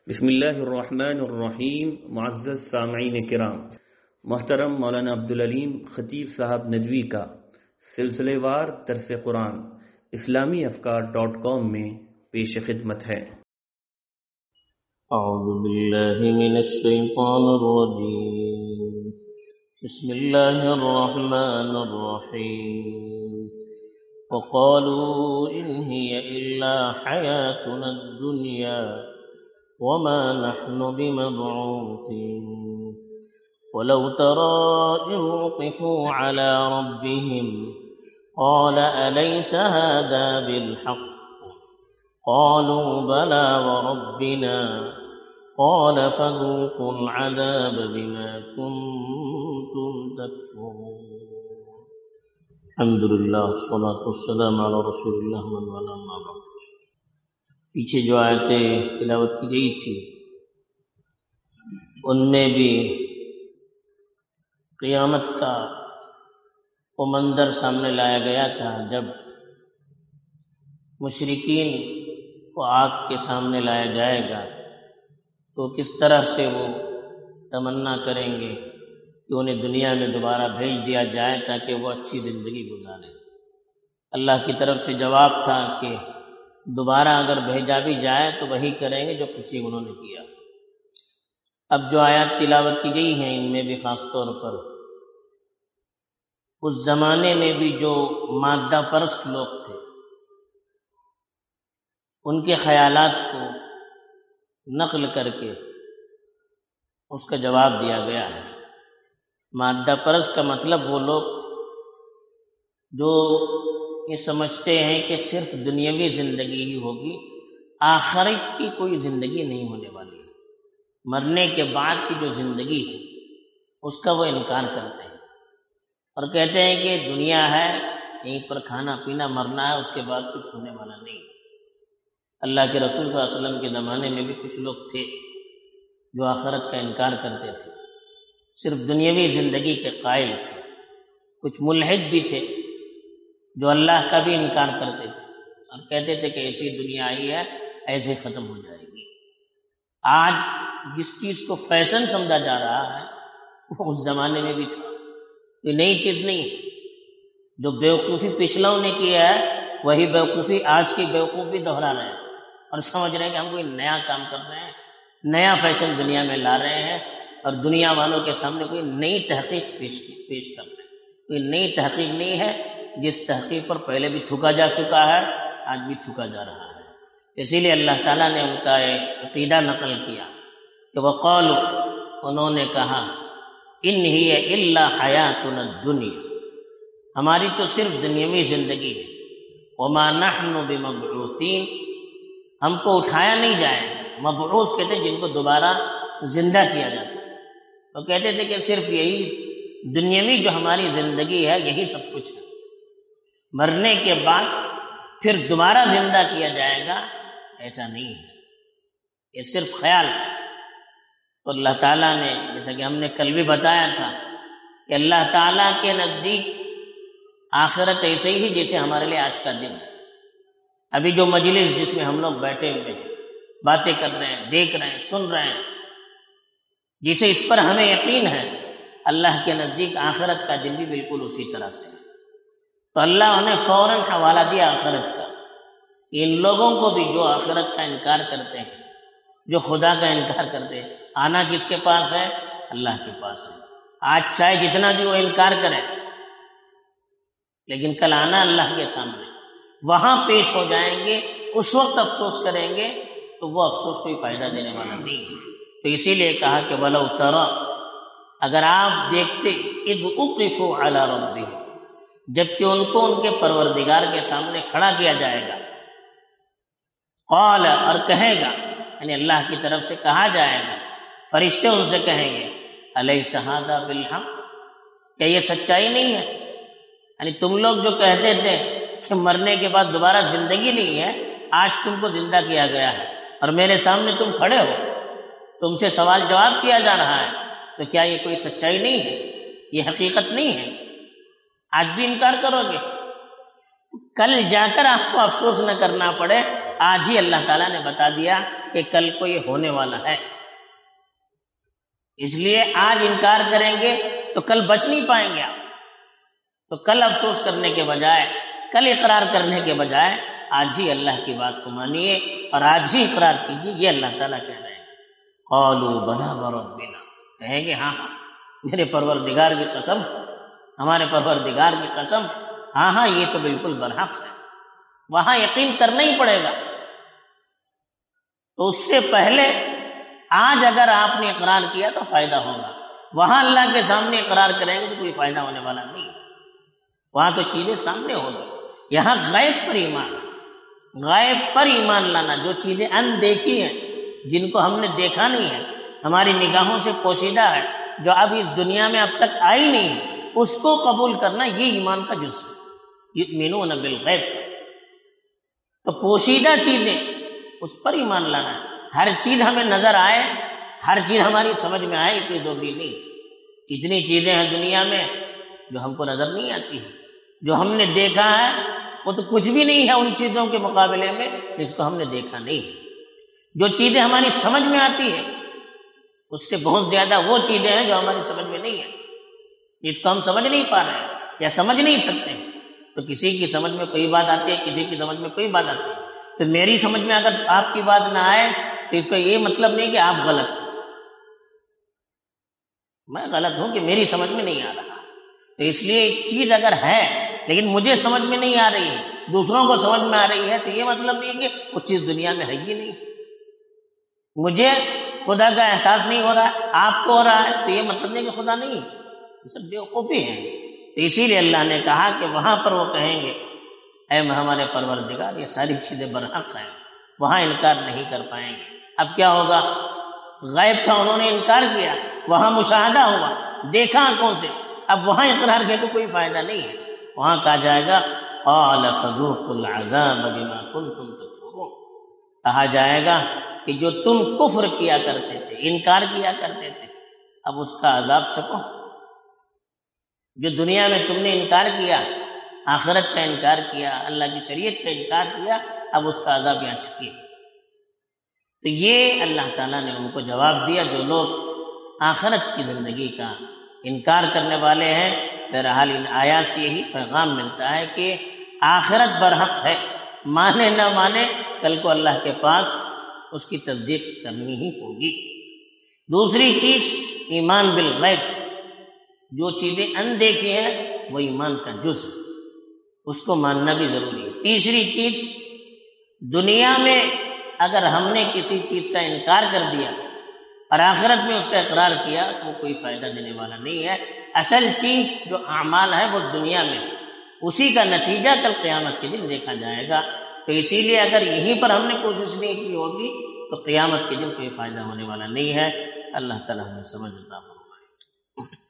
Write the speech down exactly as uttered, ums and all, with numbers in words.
بسم اللہ الرحمن الرحیم. معزز سامعین کرام، محترم مولانا عبدالعلیم خطیب صاحب ندوی کا سلسلے وار درس قرآن اسلامی افکار ڈاٹ کام میں پیش خدمت ہے. اعوذ باللہ من الشیطان الرجیم. بسم اللہ الرحمن الرحیم. وقالوا ان هي الا حیاتنا الدنیا وما نحن بمبعوثين ولو ترى إذ وقفوا على ربهم قال أليس هذا بالحق قالوا بلى وربنا قال فذوقوا العذاب بما كنتم تكفرون. الحمد للہ والصلاة والسلام علی رسول اللہ من والاه اما بعد. پیچھے جو آیتیں تلاوت کی گئی تھی ان میں بھی قیامت کا وہ منظر سامنے لایا گیا تھا جب مشرکین کو آگ کے سامنے لایا جائے گا تو کس طرح سے وہ تمنا کریں گے کہ انہیں دنیا میں دوبارہ بھیج دیا جائے تاکہ وہ اچھی زندگی گزاریں. اللہ کی طرف سے جواب تھا کہ دوبارہ اگر بھیجا بھی جائے تو وہی کریں گے جو کسی انہوں نے کیا. اب جو آیات تلاوت کی گئی ہیں ان میں بھی خاص طور پر اس زمانے میں بھی جو مادہ پرست لوگ تھے ان کے خیالات کو نقل کر کے اس کا جواب دیا گیا ہے. مادہ پرست کا مطلب وہ لوگ جو یہ سمجھتے ہیں کہ صرف دنیاوی زندگی ہی ہوگی، آخرت کی کوئی زندگی نہیں ہونے والی ہے. مرنے کے بعد کی جو زندگی ہے اس کا وہ انکار کرتے ہیں اور کہتے ہیں کہ دنیا ہے، یہیں پر کھانا پینا مرنا ہے، اس کے بعد کچھ ہونے والا نہیں. اللہ کے رسول صلی اللہ علیہ وسلم کے زمانے میں بھی کچھ لوگ تھے جو آخرت کا انکار کرتے تھے، صرف دنیاوی زندگی کے قائل تھے. کچھ ملحد بھی تھے جو اللہ کا بھی انکار کرتے تھے اور کہتے تھے کہ ایسی دنیا آئی ہے ایسے ختم ہو جائے گی. آج جس چیز کو فیشن سمجھا جا رہا ہے وہ اس زمانے میں بھی تھا. یہ نئی چیز نہیں ہے. جو بیوقوفی پچھلاؤں نے کیا ہے وہی بیوقوفی آج کی بیوقوف بھی دہرا رہے ہیں اور سمجھ رہے ہیں کہ ہم کوئی نیا کام کر رہے ہیں، نیا فیشن دنیا میں لا رہے ہیں اور دنیا والوں کے سامنے کوئی نئی تحقیق پیش پیش کر رہے ہیں. کوئی نئی تحقیق نہیں ہے، جس تحقیق پر پہلے بھی تھکا جا چکا ہے آج بھی تھکا جا رہا ہے. اسی لیے اللہ تعالیٰ نے ان کا ایک عقیدہ نقل کیا کہ وقالوا، انہوں نے کہا ان ہی الا حیاتنا الدنیا، ہماری تو صرف دنیاوی زندگی ہے. وما نحن بمبعوثین، ہم کو اٹھایا نہیں جائے. مبعوث کہتے ہیں جن کو دوبارہ زندہ کیا جاتا ہے. تو کہتے تھے کہ صرف یہی دنیاوی جو ہماری زندگی ہے یہی سب کچھ ہے، مرنے کے بعد پھر دوبارہ زندہ کیا جائے گا ایسا نہیں ہے، یہ صرف خیال ہے. تو اللہ تعالیٰ نے جیسا کہ ہم نے کل بھی بتایا تھا کہ اللہ تعالیٰ کے نزدیک آخرت ایسے ہی جیسے ہمارے لیے آج کا دن ہے. ابھی جو مجلس جس میں ہم لوگ بیٹھے ہوئے ہیں، باتیں کر رہے ہیں، دیکھ رہے ہیں، سن رہے ہیں، جسے اس پر ہمیں یقین ہے اللہ کے نزدیک آخرت کا دن بھی بالکل اسی طرح سے ہے. تو اللہ نے فوراً حوالہ دیا آخرت کا. ان لوگوں کو بھی جو آخرت کا انکار کرتے ہیں، جو خدا کا انکار کرتے ہیں، آنا کس کے پاس ہے؟ اللہ کے پاس ہے. آج چاہے جتنا بھی وہ انکار کریں لیکن کل آنا اللہ کے سامنے، وہاں پیش ہو جائیں گے. اس وقت افسوس کریں گے تو وہ افسوس کوئی فائدہ دینے والا نہیں ہے. تو اسی لیے کہا کہ وَلَوْ تَرَى، اگر آپ دیکھتے اذ وقفوا علی ربہم، جبکہ ان کو ان کے پروردگار کے سامنے کھڑا کیا جائے گا. قال، اور کہے گا، یعنی اللہ کی طرف سے کہا جائے گا، فرشتے ان سے کہیں گے الیس ھذا بالحق، کیا یہ سچائی نہیں ہے؟ یعنی تم لوگ جو کہتے تھے کہ مرنے کے بعد دوبارہ زندگی نہیں ہے، آج تم کو زندہ کیا گیا ہے اور میرے سامنے تم کھڑے ہو، تم سے سوال جواب کیا جا رہا ہے، تو کیا یہ کوئی سچائی نہیں ہے؟ یہ حقیقت نہیں ہے؟ آج بھی انکار کرو گے؟ کل جا کر آپ کو افسوس نہ کرنا پڑے، آج ہی اللہ تعالیٰ نے بتا دیا کہ کل کو یہ ہونے والا ہے، اس لیے آج انکار کریں گے تو کل بچ نہیں پائیں گے آپ۔ تو کل افسوس کرنے کے بجائے، کل اقرار کرنے کے بجائے آج ہی اللہ کی بات کو مانیے اور آج ہی اقرار کیجیے، یہ اللہ تعالیٰ کہہ رہے ہیں۔ قالوا بلا وربنا، کہیں گے ہاں ہاں میرے پروردگار کی قسم، ہمارے پروردگار کی قسم، ہاں ہاں یہ تو بالکل برحق ہے، وہاں یقین کرنا ہی پڑے گا۔ تو اس سے پہلے آج اگر آپ نے اقرار کیا تو فائدہ ہوگا، وہاں اللہ کے سامنے اقرار کریں گے تو کوئی فائدہ ہونے والا نہیں، وہاں تو چیزیں سامنے ہوگی۔ یہاں غیب پر ایمان، غیب پر ایمان لانا، جو چیزیں اندیکھی ہیں، جن کو ہم نے دیکھا نہیں ہے، ہماری نگاہوں سے پوشیدہ ہے، جو اب اس دنیا میں اب تک آئی نہیں، اس کو قبول کرنا، یہ ایمان کا جز ہے، یؤمنون بالغیب۔ تو پوشیدہ چیزیں اس پر ایمان لانا ہے، ہر چیز ہمیں نظر آئے، ہر چیز ہماری سمجھ میں آئے، کوئی ضروری نہیں۔ کتنی چیزیں ہیں دنیا میں جو ہم کو نظر نہیں آتی ہیں، جو ہم نے دیکھا ہے وہ تو کچھ بھی نہیں ہے ان چیزوں کے مقابلے میں جس کو ہم نے دیکھا نہیں ہے۔ جو چیزیں ہماری سمجھ میں آتی ہیں اس سے بہت زیادہ وہ چیزیں ہیں جو ہماری سمجھ میں نہیں ہیں، جس کو ہم سمجھ نہیں پا رہے ہیں یا سمجھ نہیں سکتے۔ تو کسی کی سمجھ میں کوئی بات آتی ہے، کسی کی سمجھ میں کوئی بات آتی ہے، تو میری سمجھ میں اگر آپ کی بات نہ آئے تو اس کا یہ مطلب نہیں کہ آپ غلط ہیں، میں غلط ہوں کہ میری سمجھ میں نہیں آ رہا۔ تو اس لیے ایک چیز اگر ہے لیکن مجھے سمجھ میں نہیں آ رہی ہے، دوسروں کو سمجھ میں آ رہی ہے، تو یہ مطلب نہیں کہ وہ چیز دنیا میں ہے ہی نہیں۔ مجھے خدا کا احساس نہیں ہو رہا ہے، آپ کو ہو رہا ہے، تو یہ مطلب نہیں کہ خدا نہیں ہے، یہ سب بیوقوفی ہیں۔ تو اسی لیے اللہ نے کہا کہ وہاں پر وہ کہیں گے اے ہمارے پروردگار یہ ساری چیزیں برحق ہیں، وہاں انکار نہیں کر پائیں گے۔ اب کیا ہوگا؟ غیب کا انہوں نے انکار کیا، وہاں مشاہدہ ہوا، دیکھا آنکھوں سے، اب وہاں اقرار کیا تو کوئی فائدہ نہیں ہے۔ وہاں کہا جائے گا قال فذوقوا العذاب بما کنتم تکفرون، کہا جائے گا کہ جو تم کفر کیا کرتے تھے، انکار کیا کرتے تھے، اب اس کا عذاب چکھو۔ جو دنیا میں تم نے انکار کیا، آخرت کا انکار کیا، اللہ کی شریعت کا انکار کیا، اب اس کا عذاب یہاں چکھیے۔ تو یہ اللہ تعالیٰ نے ان کو جواب دیا، جو لوگ آخرت کی زندگی کا انکار کرنے والے ہیں۔ بہرحال ان آیات سے یہی پیغام ملتا ہے کہ آخرت برحق ہے، مانے نہ مانے کل کو اللہ کے پاس اس کی تصدیق کرنی ہی ہوگی۔ دوسری چیز ایمان بالغیب، جو چیزیں اندیکھی ہیں وہ ایمان کا جز ہے، اس کو ماننا بھی ضروری ہے۔ تیسری چیز، دنیا میں اگر ہم نے کسی چیز کا انکار کر دیا اور آخرت میں اس کا اقرار کیا تو وہ کوئی فائدہ دینے والا نہیں ہے۔ اصل چیز جو اعمال ہے وہ دنیا میں ہے، اسی کا نتیجہ کل قیامت کے دن دیکھا جائے گا۔ تو اسی لیے اگر یہیں پر ہم نے کوشش نہیں کی ہوگی تو قیامت کے دن کوئی فائدہ ہونے والا نہیں ہے۔ اللہ تعالیٰ ہمیں سمجھ عطا فرمائے۔